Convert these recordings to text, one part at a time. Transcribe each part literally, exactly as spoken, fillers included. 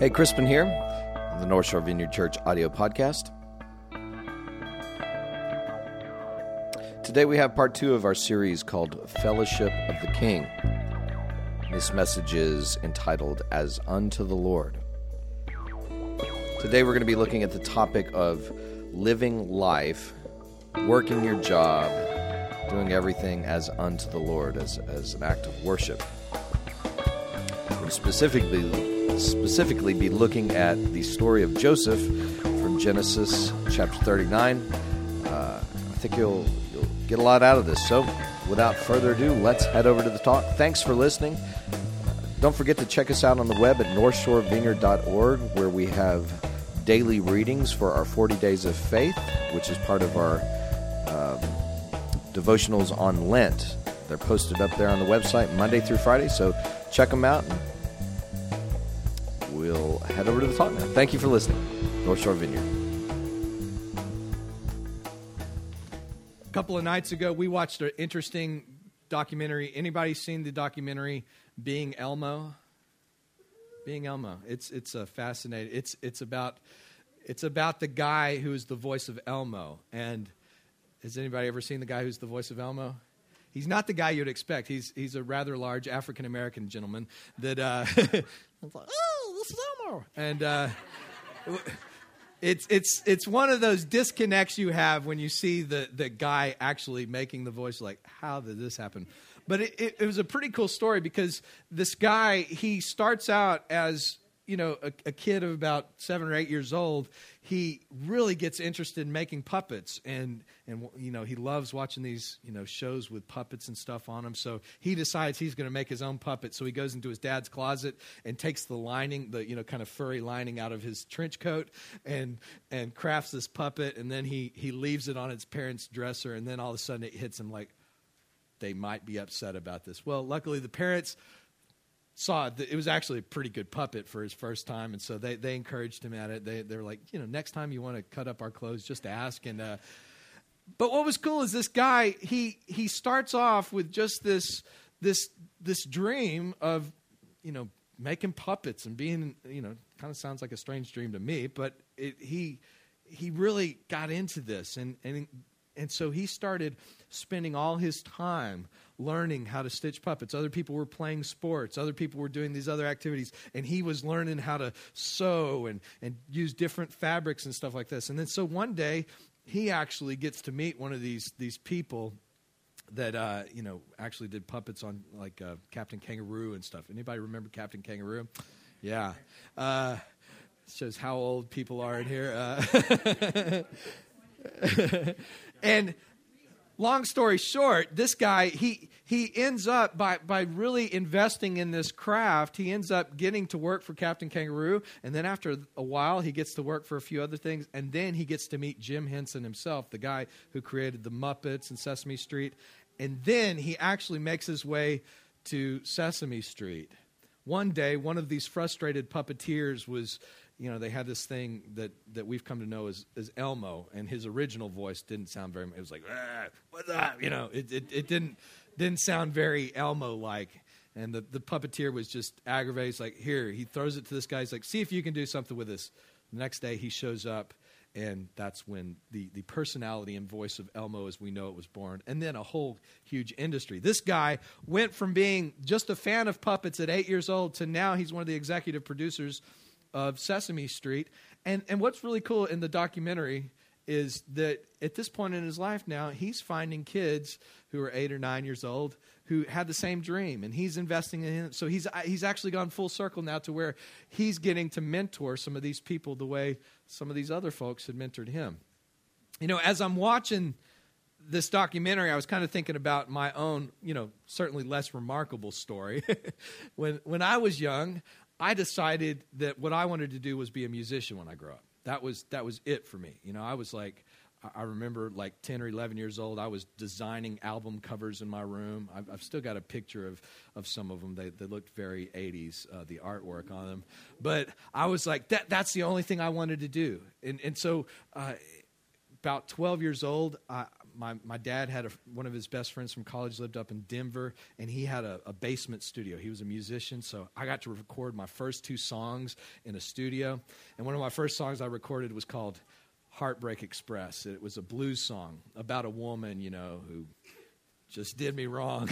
Hey, Crispin here on the North Shore Vineyard Church audio podcast. Today we have part two of our series called Fellowship of the King. This message is entitled As Unto the Lord. Today we're going to be looking at the topic of living life, working your job, doing everything as unto the Lord, as, as an act of worship. We're going to specifically specifically be looking at the story of Joseph from Genesis chapter thirty-nine. Uh, I think you'll, you'll get a lot out of this. So without further ado, let's head over to the talk. Thanks for listening. Uh, don't forget to check us out on the web at north shore vineyard dot org, where we have daily readings for our forty days of faith, which is part of our um, devotionals on Lent. They're posted up there on the website Monday through Friday, so check them out. And we'll head over to the talk now. Thank you for listening. North Shore Vineyard. A couple of nights ago, we watched an interesting documentary. Anybody seen the documentary Being Elmo? Being Elmo. It's it's a fascinating. It's it's about it's about the guy who's the voice of Elmo. And has anybody ever seen the guy who's the voice of Elmo? He's not the guy you'd expect. He's he's a rather large African American gentleman that uh, like, oh, this is Elmo, and uh, it's it's it's one of those disconnects you have when you see the the guy actually making the voice. Like, how did this happen? But it, it, it was a pretty cool story because this guy, he starts out as, you know, a, a kid of about seven or eight years old. He really gets interested in making puppets, and and you know he loves watching these you know shows with puppets and stuff on them. So he decides he's going to make his own puppet. So he goes into his dad's closet and takes the lining, the you know kind of furry lining out of his trench coat, and and crafts this puppet. And then he he leaves it on his parents' dresser, and then all of a sudden it hits him like they might be upset about this. Well, luckily the parents saw that it was actually a pretty good puppet for his first time, and so they, they encouraged him at it. They they were like, you know, next time you want to cut up our clothes, just ask. And uh, but what was cool is this guy, he he starts off with just this this this dream of, you know, making puppets and being, you know, kind of sounds like a strange dream to me, but it, he he really got into this, and and and so he started spending all his time learning how to stitch puppets. Other people were playing sports. Other people were doing these other activities. And he was learning how to sew and, and use different fabrics and stuff like this. And then so one day, he actually gets to meet one of these these people that, uh, you know, actually did puppets on, like, uh, Captain Kangaroo and stuff. Anybody remember Captain Kangaroo? Yeah. Uh, shows how old people are in here. Uh, and long story short, this guy, he he ends up, by, by really investing in this craft, he ends up getting to work for Captain Kangaroo, and then after a while, he gets to work for a few other things, and then he gets to meet Jim Henson himself, the guy who created the Muppets and Sesame Street, and then he actually makes his way to Sesame Street. One day, one of these frustrated puppeteers was, you know, they had this thing that, that we've come to know as, as Elmo, and his original voice didn't sound very, it was like, ah, what's up? You know, it, it, it didn't didn't sound very Elmo-like. And the, the puppeteer was just aggravated. He's like, here, he throws it to this guy. He's like, see if you can do something with this. The next day he shows up, and that's when the, the personality and voice of Elmo as we know it was born. And then a whole huge industry. This guy went from being just a fan of puppets at eight years old to now he's one of the executive producers of Sesame Street. And and what's really cool in the documentary is that at this point in his life now, he's finding kids who are eight or nine years old who had the same dream, and he's investing in him. So he's he's actually gone full circle now to where he's getting to mentor some of these people the way some of these other folks had mentored him. You know, as I'm watching this documentary, I was kind of thinking about my own, you know, certainly less remarkable story. when when I was young, I decided that what I wanted to do was be a musician when I grew up. That was that was it for me. You know, I was like, I remember like ten or eleven years old, I was designing album covers in my room. I've, I've still got a picture of, of some of them. They, they looked very eighties, uh, the artwork on them. But I was like, that that's the only thing I wanted to do. And, and so uh, about twelve years old, I, my, my dad had a, one of his best friends from college lived up in Denver, and he had a, a basement studio. He was a musician, so I got to record my first two songs in a studio. And one of my first songs I recorded was called Heartbreak Express. It was a blues song about a woman, you know, who just did me wrong.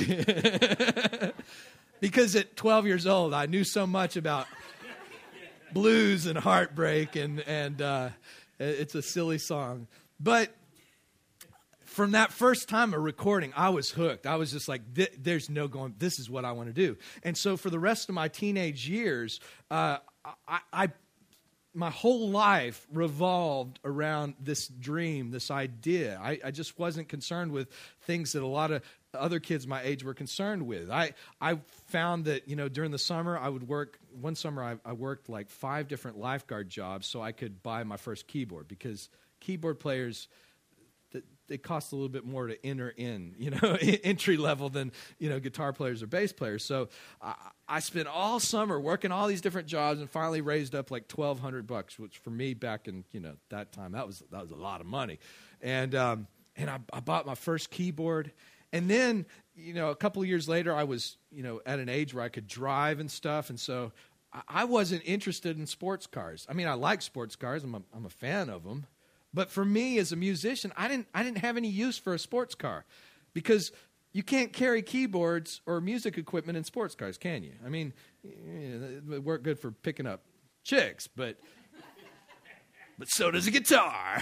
Because at twelve years old, I knew so much about blues and heartbreak, and, and uh, it's a silly song. But from that first time of recording, I was hooked. I was just like, there's no going, this is what I want to do. And so for the rest of my teenage years, uh, I, I my whole life revolved around this dream, this idea. I, I just wasn't concerned with things that a lot of other kids my age were concerned with. I, I found that, you know, during the summer, I would work, one summer I, I worked like five different lifeguard jobs so I could buy my first keyboard, because keyboard players, it costs a little bit more to enter in, you know, entry level than, you know, guitar players or bass players. So I, I spent all summer working all these different jobs and finally raised up like twelve hundred bucks, which for me back in, you know, that time, that was that was a lot of money. And um, and I, I bought my first keyboard. And then, you know, a couple of years later, I was, you know, at an age where I could drive and stuff. And so I, I wasn't interested in sports cars. I mean, I like sports cars. I'm a, I'm a fan of them. But for me as a musician, I didn't I didn't have any use for a sports car, because you can't carry keyboards or music equipment in sports cars, can you? I mean, it worked good for picking up chicks, but but so does a guitar.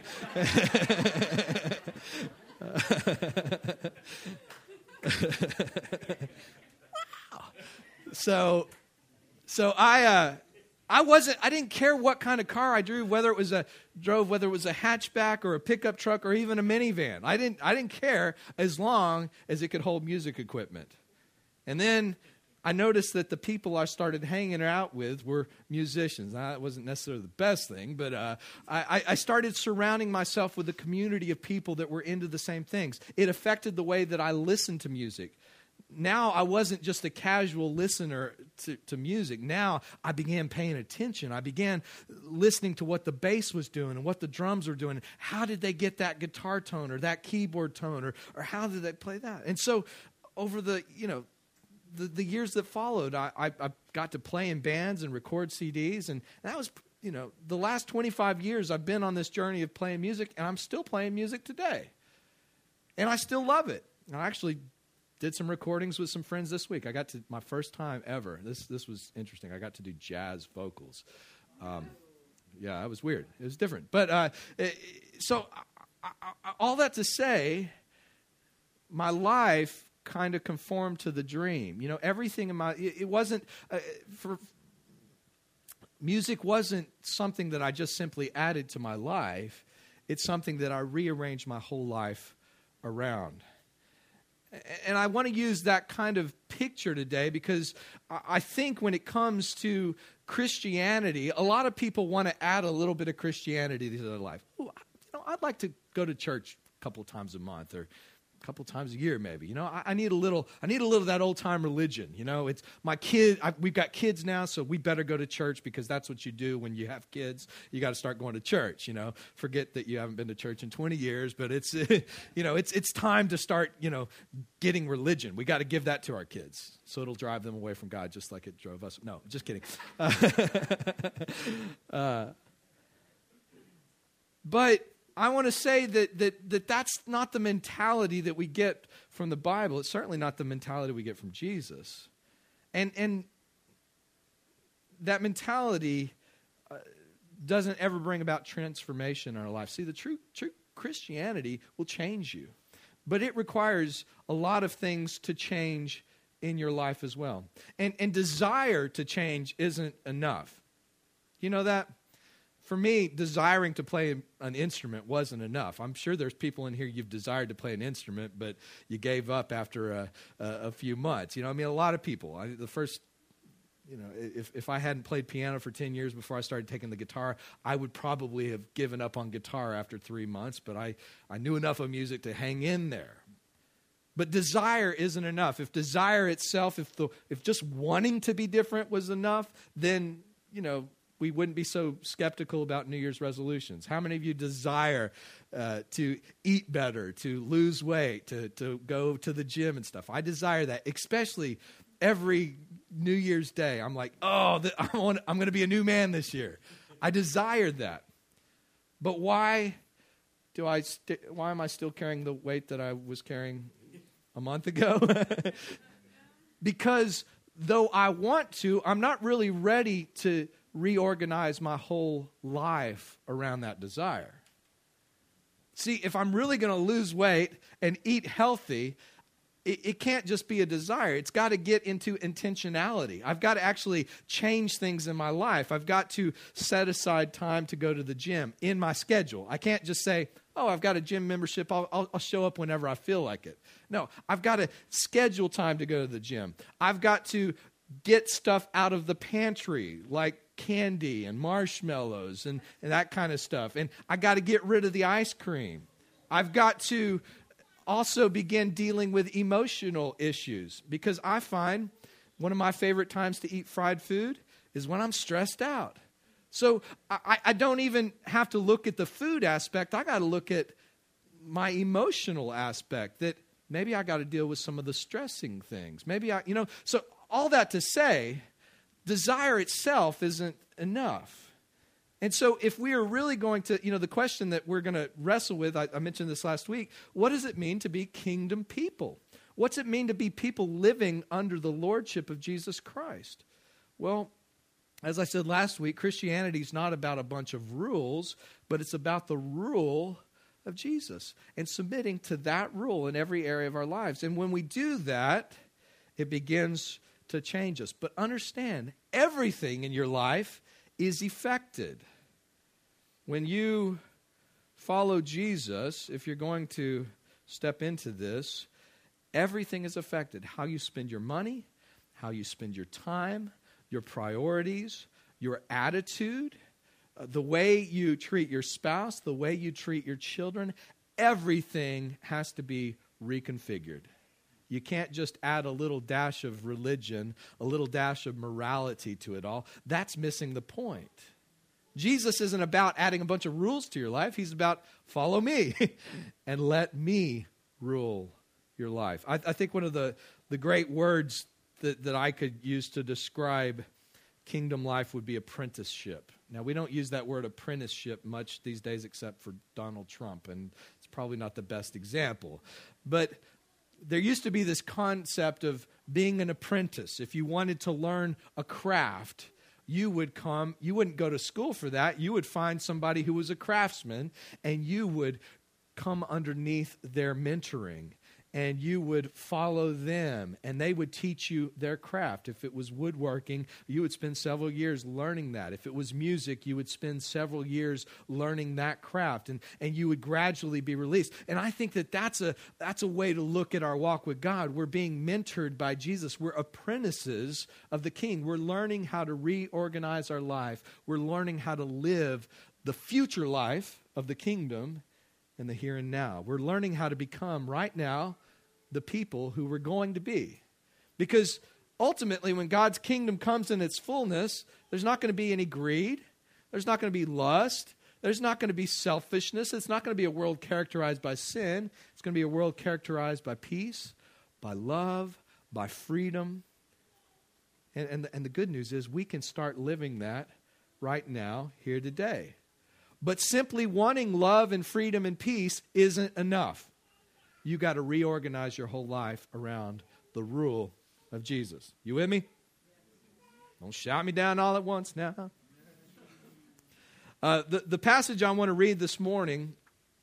Wow. So so I uh I wasn't, I didn't care what kind of car I drew, whether it was a, drove, whether it was a hatchback or a pickup truck or even a minivan. I didn't, I didn't care as long as it could hold music equipment. And then I noticed that the people I started hanging out with were musicians. Now, that wasn't necessarily the best thing, but uh, I, I started surrounding myself with a community of people that were into the same things. It affected the way that I listened to music. Now I wasn't just a casual listener to, to music. Now I began paying attention. I began listening to what the bass was doing and what the drums were doing. How did they get that guitar tone or that keyboard tone, or, or how did they play that? And so over the, you know, the, the years that followed, I, I, I got to play in bands and record C Ds. And that was, you know, the last twenty-five years I've been on this journey of playing music, and I'm still playing music today. And I still love it. And I actually did some recordings with some friends this week. I got to, my first time ever. This this was interesting. I got to do jazz vocals. Um, yeah, it was weird. It was different. But uh, it, so I, I, all that to say, my life kind of conformed to the dream. You know, everything in my, it, it wasn't, uh, for music wasn't something that I just simply added to my life. It's something that I rearranged my whole life around. And I want to use that kind of picture today, because I think when it comes to Christianity, a lot of people want to add a little bit of Christianity to their life. Ooh, you know, I'd like to go to church a couple of times a month, or a couple times a year, maybe. You know, I, I need a little. I need a little of that old time religion. You know, it's my kid. I, we've got kids now, so we better go to church, because that's what you do when you have kids. You got to start going to church. You know, forget that you haven't been to church in twenty years, but it's you know, it's it's time to start. You know, getting religion. We got to give that to our kids, so it'll drive them away from God, just like it drove us. No, just kidding. Uh, uh, but I want to say that, that that that's not the mentality that we get from the Bible. It's certainly not the mentality we get from Jesus. And and that mentality uh, doesn't ever bring about transformation in our life. See, the true, true Christianity will change you. But it requires a lot of things to change in your life as well. And and desire to change isn't enough. You know that? For me, desiring to play an instrument wasn't enough. I'm sure there's people in here, you've desired to play an instrument, but you gave up after a, a, a few months. You know, I mean, a lot of people. I, the first, you know, if, if I hadn't played piano for ten years before I started taking the guitar, I would probably have given up on guitar after three months, but I, I knew enough of music to hang in there. But desire isn't enough. If desire itself, if the if just wanting to be different was enough, then, you know, we wouldn't be so skeptical about New Year's resolutions? How many of you desire uh, to eat better, to lose weight, to, to go to the gym and stuff? I desire that, especially every New Year's Day. I'm like, oh, the, I want, I'm going to be a new man this year. I desire that. But why do I? St- why am I still carrying the weight that I was carrying a month ago? Because though I want to, I'm not really ready to reorganize my whole life around that desire. See, if I'm really going to lose weight and eat healthy, it, it can't just be a desire. It's got to get into intentionality. I've got to actually change things in my life. I've got to set aside time to go to the gym in my schedule. I can't just say, oh, I've got a gym membership. I'll, I'll, I'll show up whenever I feel like it. No, I've got to schedule time to go to the gym. I've got to get stuff out of the pantry, like candy and marshmallows and, and that kind of stuff. And I got to get rid of the ice cream. I've got to also begin dealing with emotional issues, because I find one of my favorite times to eat fried food is when I'm stressed out. So I, I don't even have to look at the food aspect. I got to look at my emotional aspect, that maybe I got to deal with some of the stressing things. Maybe I, you know, so all that to say, desire itself isn't enough. And so if we are really going to, you know, the question that we're going to wrestle with, I, I mentioned this last week, what does it mean to be kingdom people? What's it mean to be people living under the lordship of Jesus Christ? Well, as I said last week, Christianity is not about a bunch of rules, but it's about the rule of Jesus and submitting to that rule in every area of our lives. And when we do that, it begins to change us. But understand, everything in your life is affected. When you follow Jesus, if you're going to step into this, everything is affected. How you spend your money, how you spend your time, your priorities, your attitude, uh, the way you treat your spouse, the way you treat your children, everything has to be reconfigured. You can't just add a little dash of religion, a little dash of morality to it all. That's missing the point. Jesus isn't about adding a bunch of rules to your life. He's about follow me and let me rule your life. I, I think one of the, the great words that, that I could use to describe kingdom life would be apprenticeship. Now, we don't use that word apprenticeship much these days except for Donald Trump, and it's probably not the best example. But there used to be this concept of being an apprentice. If you wanted to learn a craft, you would come, you wouldn't go to school for that. You would find somebody who was a craftsman, and you would come underneath their mentoring, and you would follow them, and they would teach you their craft. If it was woodworking, you would spend several years learning that. If it was music, you would spend several years learning that craft, and, and you would gradually be released. And I think that that's a, that's a way to look at our walk with God. We're being mentored by Jesus. We're apprentices of the King. We're learning how to reorganize our life. We're learning how to live the future life of the kingdom in the here and now. We're learning how to become right now the people who we're going to be. Because ultimately, when God's kingdom comes in its fullness, there's not going to be any greed. There's not going to be lust. There's not going to be selfishness. It's not going to be a world characterized by sin. It's going to be a world characterized by peace, by love, by freedom. And, and, and the good news is we can start living that right now, here today. But simply wanting love and freedom and peace isn't enough. You got to reorganize your whole life around the rule of Jesus. You with me? Don't shout me down all at once now. Uh, the, the passage I want to read this morning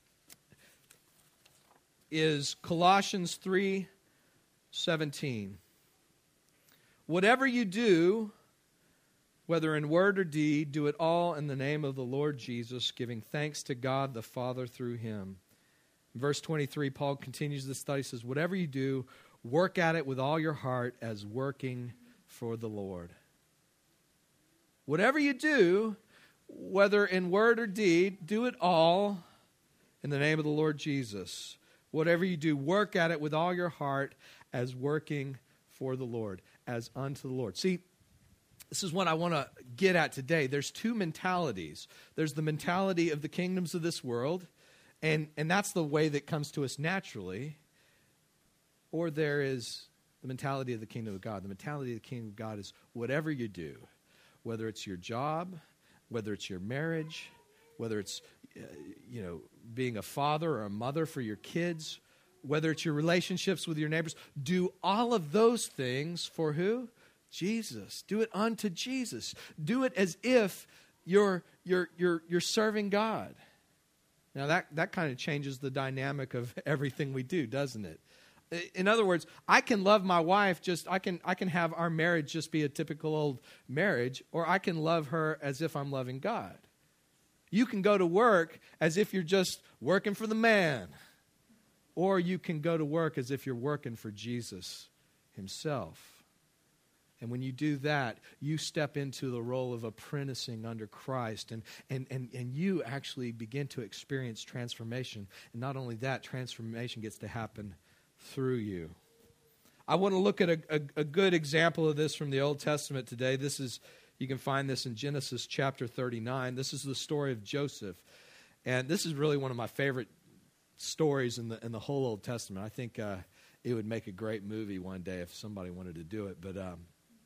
is Colossians three seventeen. Whatever you do, whether in word or deed, do it all in the name of the Lord Jesus, giving thanks to God the Father through him. In verse twenty-three, Paul continues the study, says, whatever you do, work at it with all your heart as working for the Lord. Whatever you do, whether in word or deed, do it all in the name of the Lord Jesus. Whatever you do, work at it with all your heart as working for the Lord, as unto the Lord. See, This is what I want to get at today. There's two mentalities. There's the mentality of the kingdoms of this world, and, and that's the way that comes to us naturally. Or there is the mentality of the kingdom of God. The mentality of the kingdom of God is whatever you do, whether it's your job, whether it's your marriage, whether it's uh, you know being a father or a mother for your kids, whether it's your relationships with your neighbors, do all of those things for who? Jesus. Do it unto Jesus. Do it as if you're you're you're you're serving God. Now that that kind of changes the dynamic of everything we do, doesn't it? In other words, I can love my wife just I can I can have our marriage just be a typical old marriage, or I can love her as if I'm loving God. You can go to work as if you're just working for the man, or you can go to work as if you're working for Jesus himself. And when you do that, you step into the role of apprenticing under Christ, and, and, and, and you actually begin to experience transformation. And not only that, transformation gets to happen through you. I want to look at a, a, a good example of this from the Old Testament today. This is, you can find this in Genesis chapter thirty-nine. This is the story of Joseph. And this is really one of my favorite stories in the in the whole Old Testament. I think uh, it would make a great movie one day if somebody wanted to do it. But um,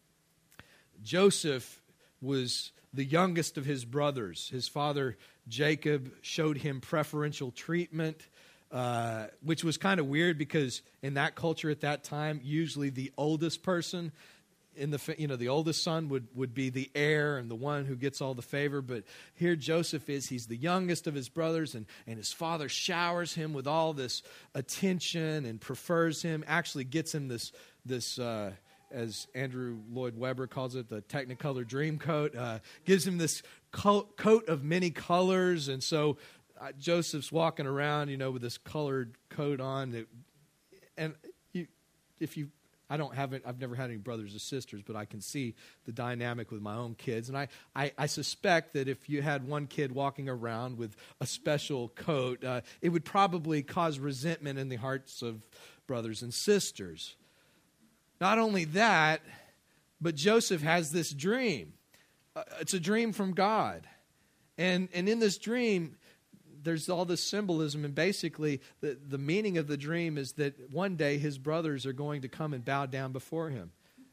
Joseph was the youngest of his brothers. His father, Jacob, showed him preferential treatment, uh, which was kind of weird because in that culture at that time, usually the oldest person in the you know the oldest son would, would be the heir and the one who gets all the favor. But here Joseph is, he's the youngest of his brothers, and, and his father showers him with all this attention and prefers him, actually gets him this, this uh, as Andrew Lloyd Webber calls it, the Technicolor dream coat, uh, gives him this coat, coat of many colors. And so uh, Joseph's walking around, you know, with this colored coat on. That, and you, if you I don't have it. I've never had any brothers or sisters, but I can see the dynamic with my own kids. And I, I, I suspect that if you had one kid walking around with a special coat, uh, it would probably cause resentment in the hearts of brothers and sisters. Not only that, but Joseph has this dream. Uh, it's a dream from God. And, and in this dream, there's all this symbolism, and basically the, the meaning of the dream is that one day his brothers are going to come and bow down before him.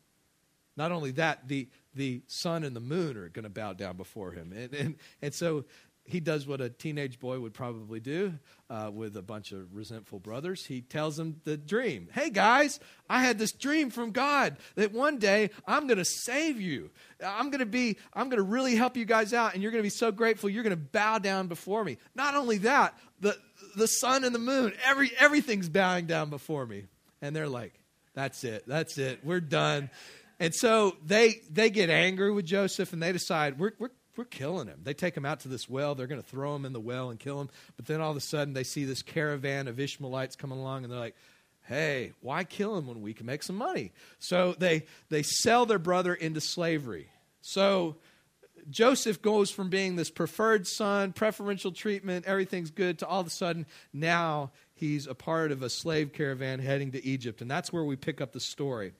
Not only that, the the sun and the moon are going to bow down before him. And, and, and so he does what a teenage boy would probably do uh, with a bunch of resentful brothers. He tells them the dream. Hey, guys, I had this dream from God that one day I'm going to save you. I'm going to be, I'm going to really help you guys out, and you're going to be so grateful you're going to bow down before me. Not only that, the the sun and the moon, every everything's bowing down before me. And they're like, that's it, that's it, we're done. And so they they get angry with Joseph, and they decide, we're we're We're killing him. They take him out to this well. They're going to throw him in the well and kill him. But then all of a sudden they see this caravan of Ishmaelites coming along, and they're like, hey, why kill him when we can make some money? So they, they sell their brother into slavery. So Joseph goes from being this preferred son, preferential treatment, everything's good, to all of a sudden now he's a part of a slave caravan heading to Egypt. And that's where we pick up the story.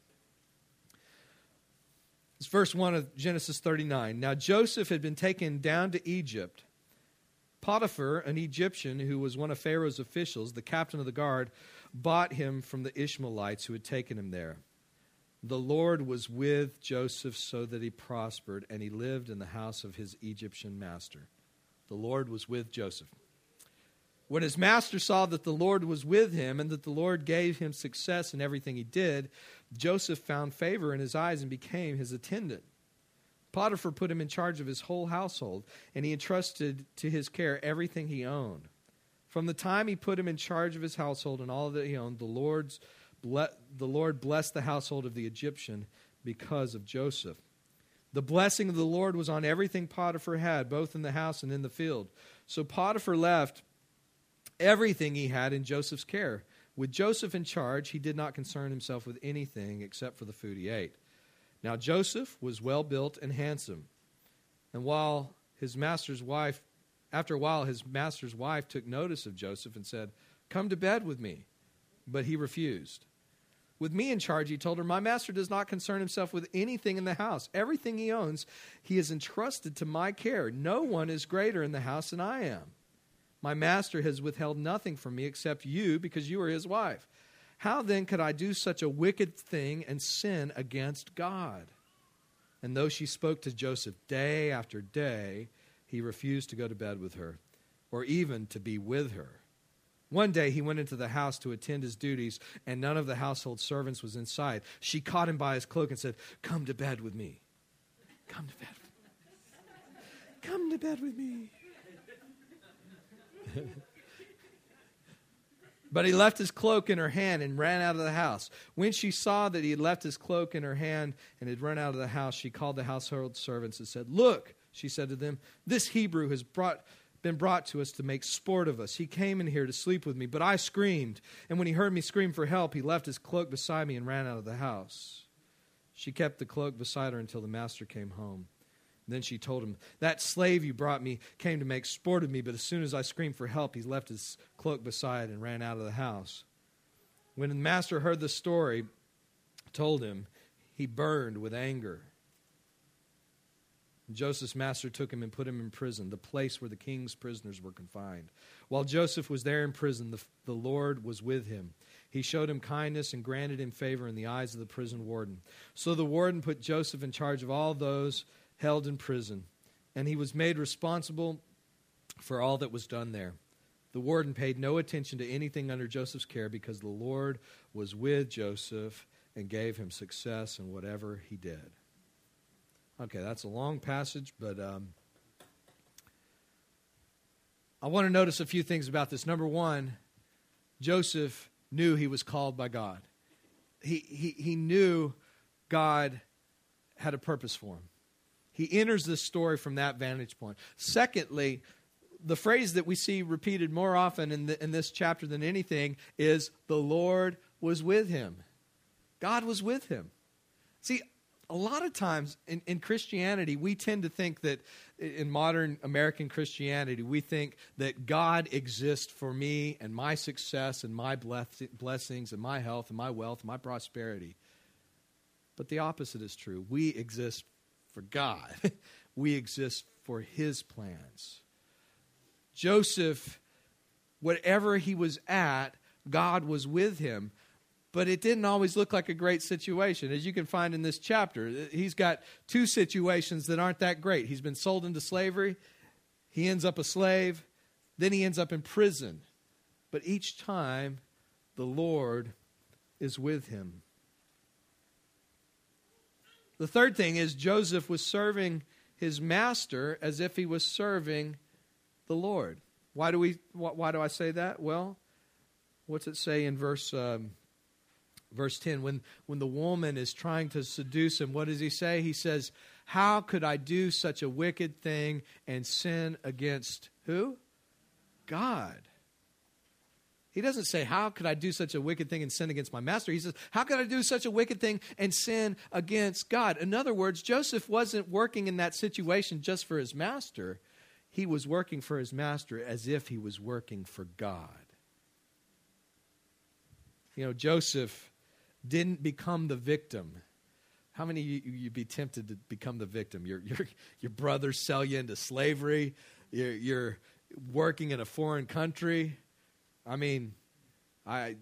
It's verse one of Genesis thirty-nine. Now Joseph had been taken down to Egypt. Potiphar, an Egyptian who was one of Pharaoh's officials, the captain of the guard, bought him from the Ishmaelites who had taken him there. The Lord was with Joseph so that he prospered, and he lived in the house of his Egyptian master. The Lord was with Joseph. When his master saw that the Lord was with him and that the Lord gave him success in everything he did, Joseph found favor in his eyes and became his attendant. Potiphar put him in charge of his whole household, and he entrusted to his care everything he owned. From the time he put him in charge of his household and all that he owned, the Lord's ble- the Lord blessed the household of the Egyptian because of Joseph. The blessing of the Lord was on everything Potiphar had, both in the house and in the field. So Potiphar left everything he had in Joseph's care. With Joseph in charge, he did not concern himself with anything except for the food he ate. Now Joseph was well built and handsome. And while his master's wife, after a while, his master's wife took notice of Joseph and said, "Come to bed with me." But he refused. With me in charge, he told her, my master does not concern himself with anything in the house. Everything he owns, he has entrusted to my care. No one is greater in the house than I am. My master has withheld nothing from me except you, because you are his wife. How then could I do such a wicked thing and sin against God? And though she spoke to Joseph day after day, he refused to go to bed with her, or even to be with her. One day he went into the house to attend his duties, and none of the household servants was inside. She caught him by his cloak and said, come to bed with me. Come to bed with me. Come to bed with me. But he left his cloak in her hand and ran out of the house. When she saw that he had left his cloak in her hand and had run out of the house, she called the household servants and said, look, she said to them, this Hebrew has brought, been brought to us to make sport of us. He came in here to sleep with me, but I screamed. And when he heard me scream for help, he left his cloak beside me and ran out of the house. She kept the cloak beside her until the master came home. Then she told him, that slave you brought me came to make sport of me, but as soon as I screamed for help, he left his cloak beside and ran out of the house. When the master heard the story told him, he burned with anger. Joseph's master took him and put him in prison, the place where the king's prisoners were confined. While Joseph was there in prison, the, the Lord was with him. He showed him kindness and granted him favor in the eyes of the prison warden. So the warden put Joseph in charge of all those held in prison, and he was made responsible for all that was done there. The warden paid no attention to anything under Joseph's care because the Lord was with Joseph and gave him success in whatever he did. Okay, that's a long passage, but um, I want to notice a few things about this. Number one, Joseph knew he was called by God. He, he, he knew God had a purpose for him. He enters this story from that vantage point. Secondly, the phrase that we see repeated more often in, the, in this chapter than anything is, the Lord was with him. God was with him. See, a lot of times in, in Christianity, we tend to think that, in modern American Christianity, we think that God exists for me and my success and my bless, blessings and my health and my wealth and my prosperity. But the opposite is true. We exist for God. We exist for his plans. Joseph, whatever he was at, God was with him. But it didn't always look like a great situation. As you can find in this chapter, he's got two situations that aren't that great. He's been sold into slavery. He ends up a slave. Then he ends up in prison. But each time, the Lord is with him. The third thing is Joseph was serving his master as if he was serving the Lord. Why do we? Why do I say that? Well, what's it say in verse um, verse ten? When when the woman is trying to seduce him, what does he say? He says, "How could I do such a wicked thing and sin against who? God." He doesn't say, how could I do such a wicked thing and sin against my master? He says, how could I do such a wicked thing and sin against God? In other words, Joseph wasn't working in that situation just for his master. He was working for his master as if he was working for God. You know, Joseph didn't become the victim. How many of you you'd be tempted to become the victim? Your, your, your brothers sell you into slavery. You're, you're working in a foreign country. I mean, I.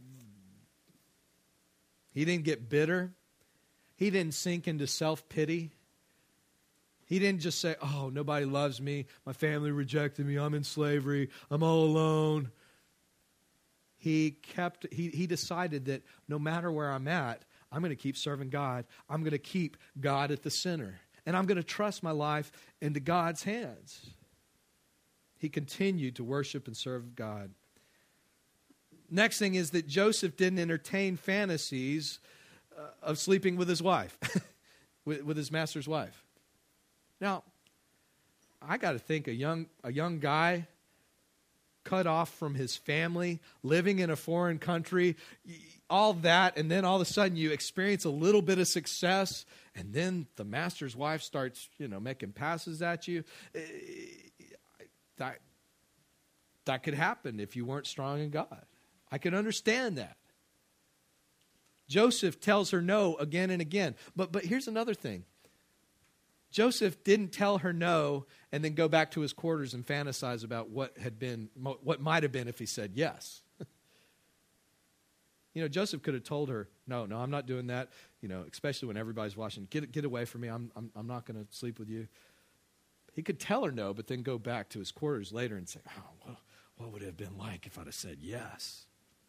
He didn't get bitter. He didn't sink into self-pity. He didn't just say, oh, nobody loves me. My family rejected me. I'm in slavery. I'm all alone. He kept. He, he decided that no matter where I'm at, I'm going to keep serving God. I'm going to keep God at the center. And I'm going to trust my life into God's hands. He continued to worship and serve God. Next thing is that Joseph didn't entertain fantasies uh, of sleeping with his wife, with, with his master's wife. Now, I got to think a young a young guy cut off from his family, living in a foreign country, all that, and then all of a sudden you experience a little bit of success, and then the master's wife starts, you know, making passes at you. That, that could happen if you weren't strong in God. I can understand that. Joseph tells her no again and again. But but here's another thing. Joseph didn't tell her no and then go back to his quarters and fantasize about what had been, what might have been if he said yes. You know, Joseph could have told her, no, no, I'm not doing that, you know, especially when everybody's watching. Get get away from me. I'm I'm, I'm not going to sleep with you. He could tell her no, but then go back to his quarters later and say, oh, well, what would it have been like if I'd have said yes?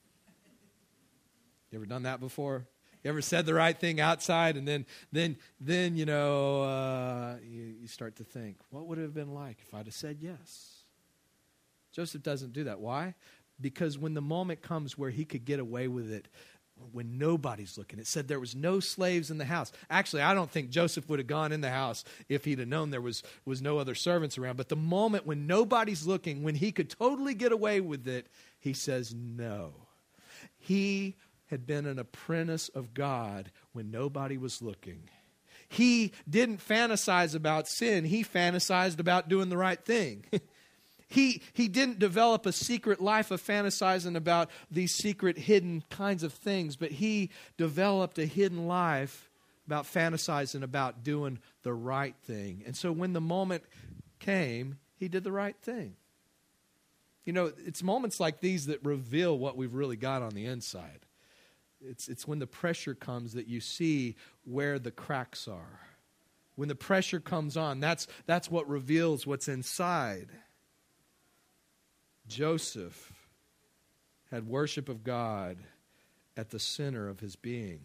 You ever done that before? You ever said the right thing outside and then, then, then you know, uh, you, you start to think, what would it have been like if I'd have said yes? Joseph doesn't do that. Why? Because when the moment comes where he could get away with it, when nobody's looking, it said there was no slaves in the house. Actually, I don't think Joseph would have gone in the house if he'd have known there was, was no other servants around. But the moment when nobody's looking, when he could totally get away with it, he says no. He had been an apprentice of God when nobody was looking. He didn't fantasize about sin. He fantasized about doing the right thing. he, he didn't develop a secret life of fantasizing about these secret, hidden kinds of things, but he developed a hidden life about fantasizing about doing the right thing. And so when the moment came, he did the right thing. You know, it's moments like these that reveal what we've really got on the inside. It's it's when the pressure comes that you see where the cracks are. When the pressure comes on, that's that's what reveals what's inside. Joseph had worship of God at the center of his being.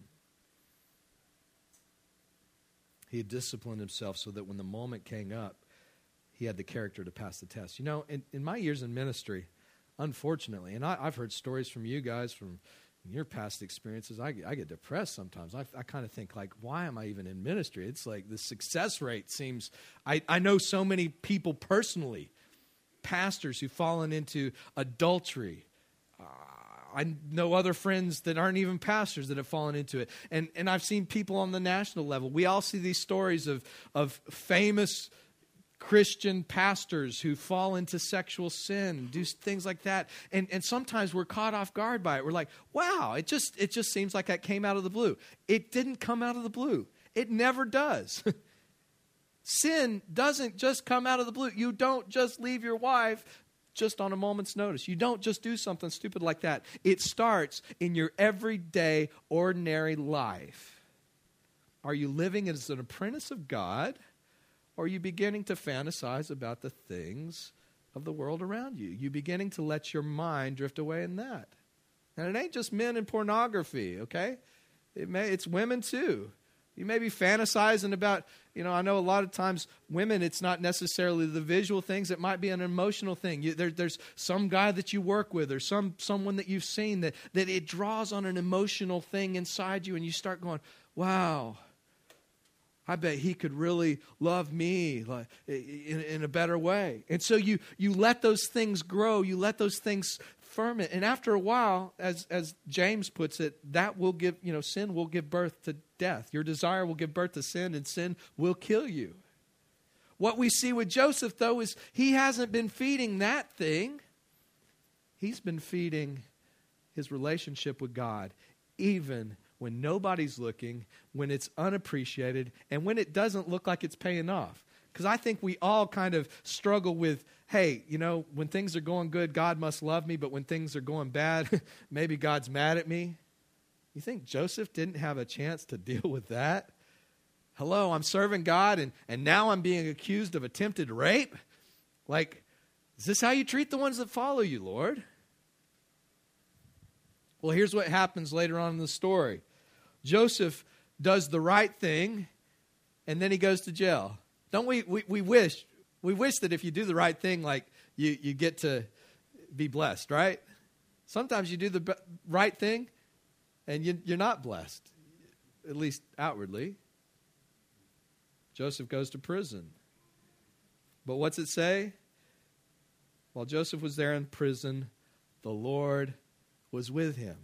He had disciplined himself so that when the moment came up, he had the character to pass the test. You know, in, in my years in ministry, unfortunately, and I, I've heard stories from you guys, from your past experiences, I, I get depressed sometimes. I, I kind of think, like, why am I even in ministry? It's like the success rate seems, I, I know so many people personally, pastors who've fallen into adultery. Uh, I know other friends that aren't even pastors that have fallen into it. And and I've seen people on the national level. We all see these stories of of famous Christian pastors who fall into sexual sin, do things like that. And and sometimes we're caught off guard by it. We're like, wow, it just it just seems like that came out of the blue. It didn't come out of the blue. It never does. Sin doesn't just come out of the blue. You don't just leave your wife just on a moment's notice. You don't just do something stupid like that. It starts in your everyday, ordinary life. Are you living as an apprentice of God? Or are you beginning to fantasize about the things of the world around you? You beginning to let your mind drift away in that. And it ain't just men and pornography, okay? It may, it's women too. You may be fantasizing about, you know, I know a lot of times women, it's not necessarily the visual things. It might be an emotional thing. You, there, there's some guy that you work with or some someone that you've seen that, that it draws on an emotional thing inside you, and you start going, wow, I bet he could really love me like, in, in a better way. And so you you let those things grow. You let those things ferment. And after a while, as as James puts it, that will give, you know, sin will give birth to death. Your desire will give birth to sin, and sin will kill you. What we see with Joseph, though, is he hasn't been feeding that thing. He's been feeding his relationship with God, even when nobody's looking, when it's unappreciated, and when it doesn't look like it's paying off. Because I think we all kind of struggle with, hey, you know, when things are going good, God must love me, but when things are going bad, maybe God's mad at me. You think Joseph didn't have a chance to deal with that? Hello, I'm serving God, and, and now I'm being accused of attempted rape? Like, is this how you treat the ones that follow you, Lord? Well, here's what happens later on in the story. Joseph does the right thing, and then he goes to jail. Don't we, we, we wish, we wish that if you do the right thing, like you, you get to be blessed, right? Sometimes you do the b- right thing, and you, you're not blessed, at least outwardly. Joseph goes to prison. But what's it say? While Joseph was there in prison, the Lord was with him.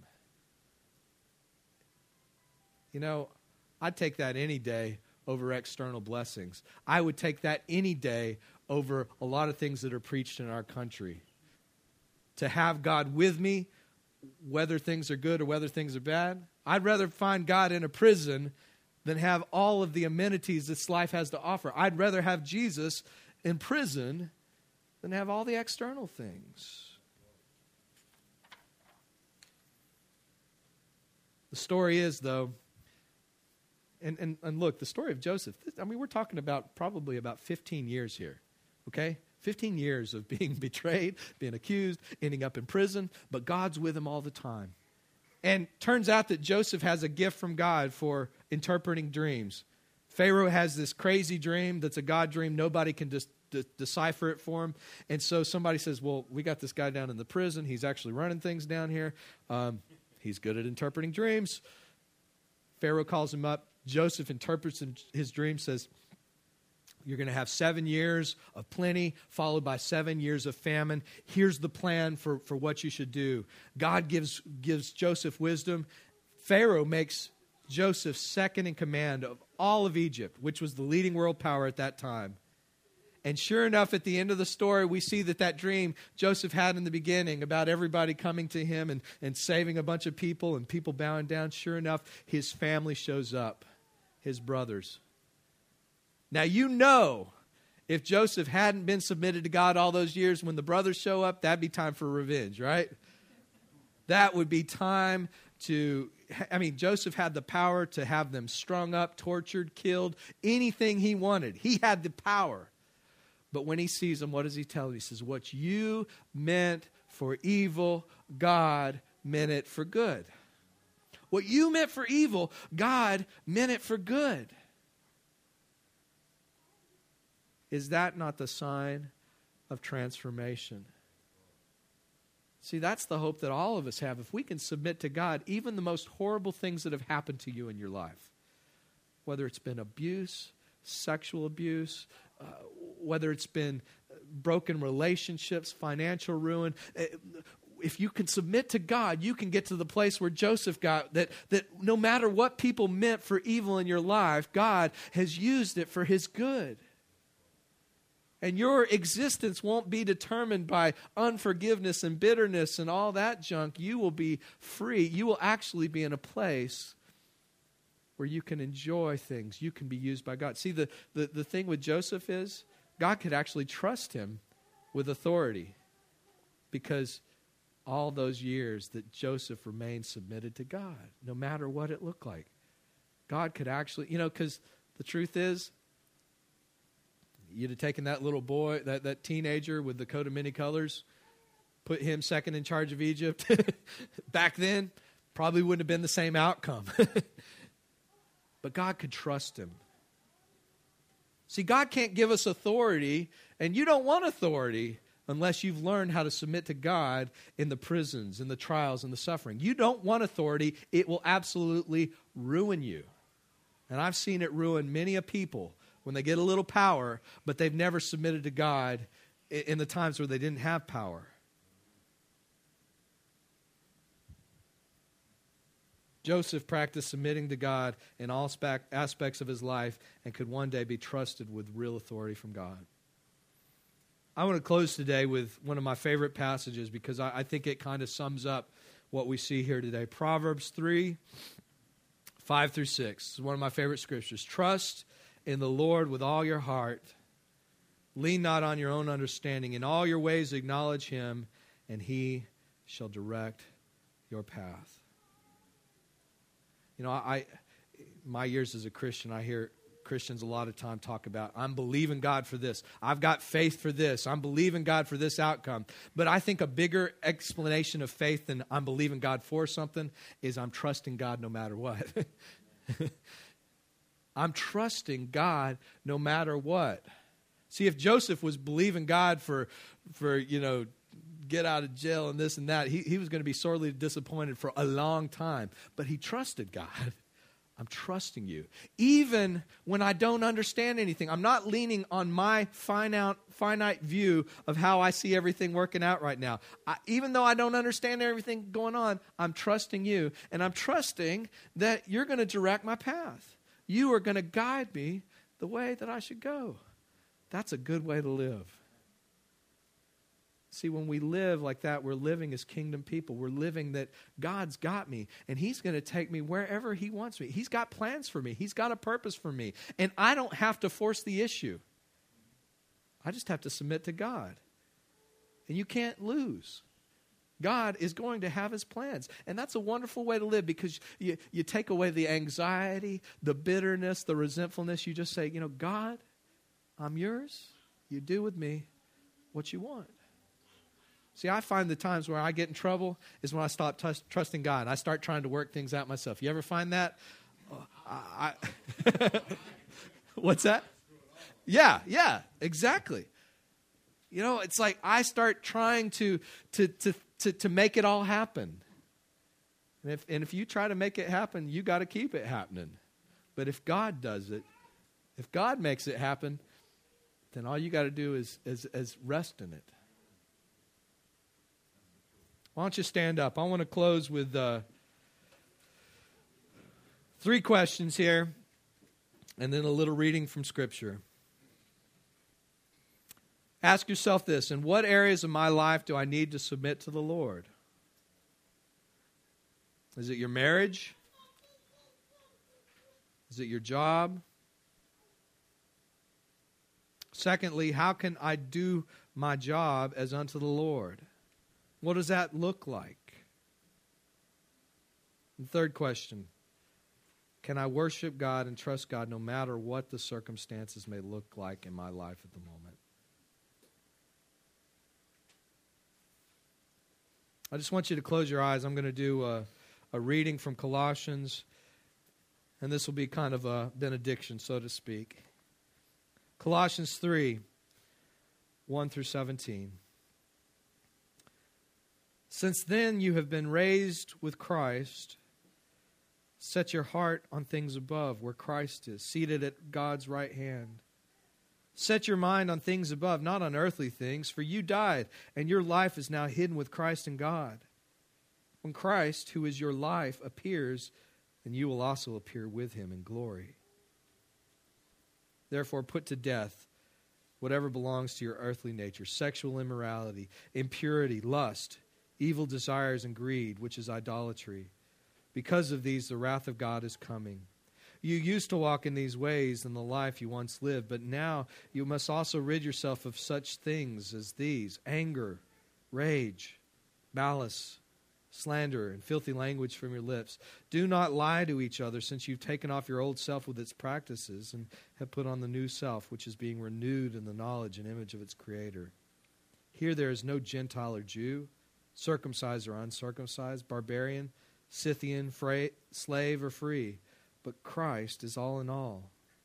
You know, I'd take that any day over external blessings. I would take that any day over a lot of things that are preached in our country. To have God with me whether things are good or whether things are bad. I'd rather find God in a prison than have all of the amenities this life has to offer. I'd rather have Jesus in prison than have all the external things. The story is, though, and, and, and look, the story of Joseph, I mean, we're talking about probably about fifteen years here, okay? fifteen years of being betrayed, being accused, ending up in prison, but God's with him all the time. And turns out that Joseph has a gift from God for interpreting dreams. Pharaoh has this crazy dream that's a God dream. Nobody can dis- de- decipher it for him. And so somebody says, well, we got this guy down in the prison. He's actually running things down here. Um, he's good at interpreting dreams. Pharaoh calls him up. Joseph interprets his dream, says, you're going to have seven years of plenty, followed by seven years of famine. Here's the plan for, for what you should do. God gives, gives Joseph wisdom. Pharaoh makes Joseph second in command of all of Egypt, which was the leading world power at that time. And sure enough, at the end of the story, we see that that dream Joseph had in the beginning about everybody coming to him and, and saving a bunch of people and people bowing down. Sure enough, his family shows up, his brothers. Now, you know, if Joseph hadn't been submitted to God all those years, when the brothers show up, that'd be time for revenge, right? That would be time to, I mean, Joseph had the power to have them strung up, tortured, killed, anything he wanted. He had the power. But when he sees them, what does he tell them? He says, what you meant for evil, God meant it for good. What you meant for evil, God meant it for good. Is that not the sign of transformation? See, that's the hope that all of us have. If we can submit to God, even the most horrible things that have happened to you in your life, whether it's been abuse, sexual abuse, uh, whether it's been broken relationships, financial ruin, if you can submit to God, you can get to the place where Joseph got, that, that no matter what people meant for evil in your life, God has used it for his good. And your existence won't be determined by unforgiveness and bitterness and all that junk. You will be free. You will actually be in a place where you can enjoy things. You can be used by God. See, the, the, the thing with Joseph is God could actually trust him with authority because all those years that Joseph remained submitted to God, no matter what it looked like. God could actually, you know, because the truth is, you'd have taken that little boy, that, that teenager with the coat of many colors, put him second in charge of Egypt. Back then, probably wouldn't have been the same outcome. But God could trust him. See, God can't give us authority, and you don't want authority unless you've learned how to submit to God in the prisons, in the trials, and the suffering. You don't want authority. It will absolutely ruin you. And I've seen it ruin many a people when they get a little power, but they've never submitted to God in the times where they didn't have power. Joseph practiced submitting to God in all aspects of his life and could one day be trusted with real authority from God. I want to close today with one of my favorite passages because I, I think it kind of sums up what we see here today. Proverbs three, five through six. It's one of my favorite scriptures. Trust in the Lord with all your heart. Lean not on your own understanding. In all your ways acknowledge him, and he shall direct your path. You know, I, my years as a Christian, I hear Christians a lot of time talk about, I'm believing God for this. I've got faith for this. I'm believing God for this outcome. But I think a bigger explanation of faith than I'm believing God for something is I'm trusting God no matter what. I'm trusting God no matter what. See, if Joseph was believing God for, for you know, get out of jail and this and that, he, he was going to be sorely disappointed for a long time. But he trusted God. I'm trusting you. Even when I don't understand anything, I'm not leaning on my finite, finite view of how I see everything working out right now. I, even though I don't understand everything going on, I'm trusting you. And I'm trusting that you're going to direct my path. You are going to guide me the way that I should go. That's a good way to live. See, when we live like that, we're living as kingdom people. We're living that God's got me, and He's going to take me wherever He wants me. He's got plans for me. He's got a purpose for me, and I don't have to force the issue. I just have to submit to God, and you can't lose. God is going to have His plans, and that's a wonderful way to live because you, you take away the anxiety, the bitterness, the resentfulness. You just say, you know, God, I'm yours. You do with me what you want. See, I find the times where I get in trouble is when I stop t- trusting God. I start trying to work things out myself. You ever find that? Uh, I, I What's that? Yeah, yeah, exactly. You know, it's like I start trying to to to to, to make it all happen. And if and if you try to make it happen, you got to keep it happening. But if God does it, if God makes it happen, then all you got to do is, is is rest in it. Why don't you stand up? I want to close with uh, three questions here and then a little reading from Scripture. Ask yourself this: in what areas of my life do I need to submit to the Lord? Is it your marriage? Is it your job? Secondly, how can I do my job as unto the Lord? What does that look like? And third question, can I worship God and trust God no matter what the circumstances may look like in my life at the moment? I just want you to close your eyes. I'm going to do a, a reading from Colossians, and this will be kind of a benediction, so to speak. Colossians three, one through seventeen. Since then you have been raised with Christ. Set your heart on things above, where Christ is, seated at God's right hand. Set your mind on things above, not on earthly things, for you died, and your life is now hidden with Christ in God. When Christ, who is your life, appears, then you will also appear with Him in glory. Therefore, put to death whatever belongs to your earthly nature: sexual immorality, impurity, lust, evil desires, and greed, which is idolatry. Because of these, the wrath of God is coming. You used to walk in these ways in the life you once lived, but now you must also rid yourself of such things as these: anger, rage, malice, slander, and filthy language from your lips. Do not lie to each other, since you've taken off your old self with its practices and have put on the new self, which is being renewed in the knowledge and image of its Creator. Here there is no Gentile or Jew, circumcised or uncircumcised, barbarian, Scythian, fra- slave or free, but Christ is all in all.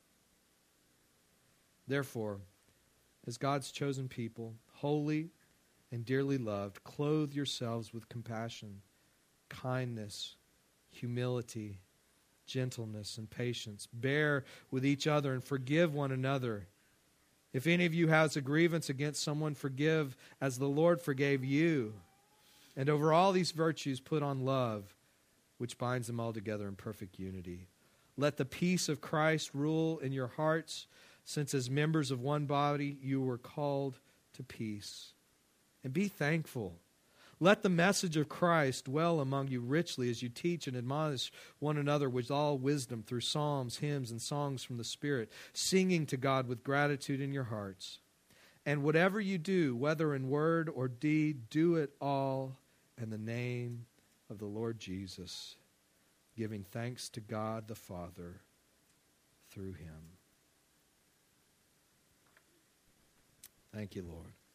Therefore, as God's chosen people, holy and dearly loved, clothe yourselves with compassion, kindness, humility, gentleness, and patience. Bear with each other and forgive one another. If any of you has a grievance against someone, forgive as the Lord forgave you. And over all these virtues put on love, which binds them all together in perfect unity. Let the peace of Christ rule in your hearts, since as members of one body you were called to peace. And be thankful. Let the message of Christ dwell among you richly as you teach and admonish one another with all wisdom through psalms, hymns, and songs from the Spirit, singing to God with gratitude in your hearts. And whatever you do, whether in word or deed, do it all in the name of the Lord Jesus, giving thanks to God the Father through Him. Thank you, Lord.